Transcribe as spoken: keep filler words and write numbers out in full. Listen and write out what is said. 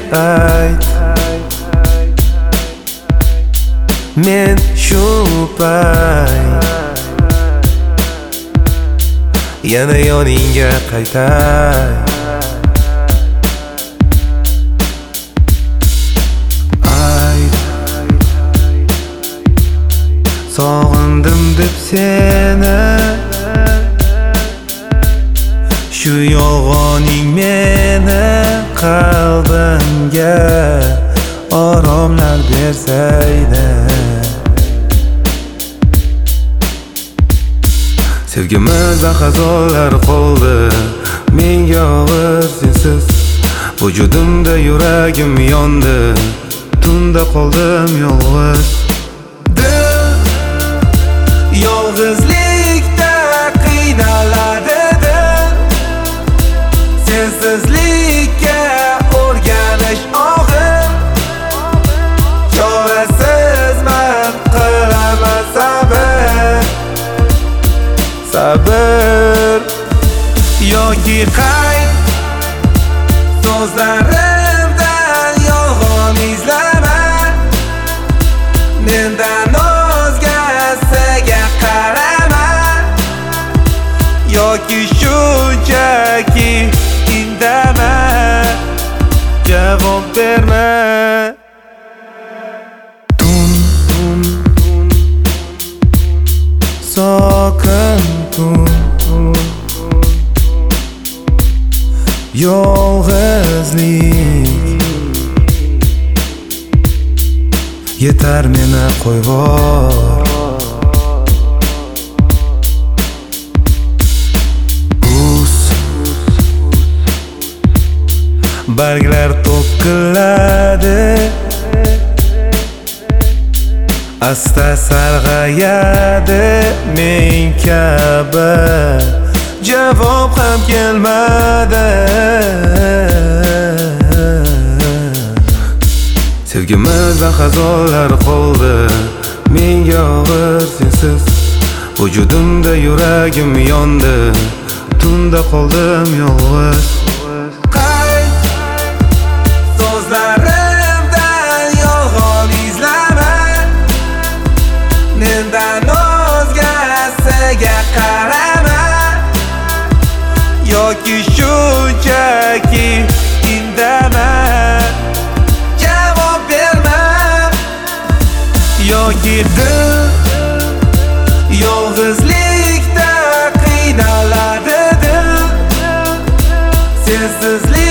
ayt. Men shu payt yana yoningga qaytay. Ayt, sog'indim deb seni, shu yolg'oning meni qalbimga oromlar bersaydi. Sevgimiz xazonlar qoldi menga og'ir sensiz. Vujudimda yuragim yondi, tunda qoldim yolg'iz. Dil yolg'izlikda qiynaladi, dil sensizlikka o'rganish og'ir. Chorasizman, qilaman sabr, sabr yoki qayt. So'zlarimdan yolg'on izlama, mendan o'zgasiga qarama, yoki shunchaki indama, javob berma. Tun, tun, sokin tun, yolg'izlik yetar meni qo'yvor. Kuz barglar to'kiladi, asta sarg'ayadi men kabi. Javob ham kelmadi. Sevgimiz xazonlar qoldi menga og'ir sensiz. Vujudimda yuragim yondi, tunda qoldim yolg'iz. Qayt, so'zlarimdan yolg'on izlama, mendan o'zgasiga qarama, yoki shunchaki indama, javob berma. Yoki dil yolg'izlikda qiynaladi, dil sensizlik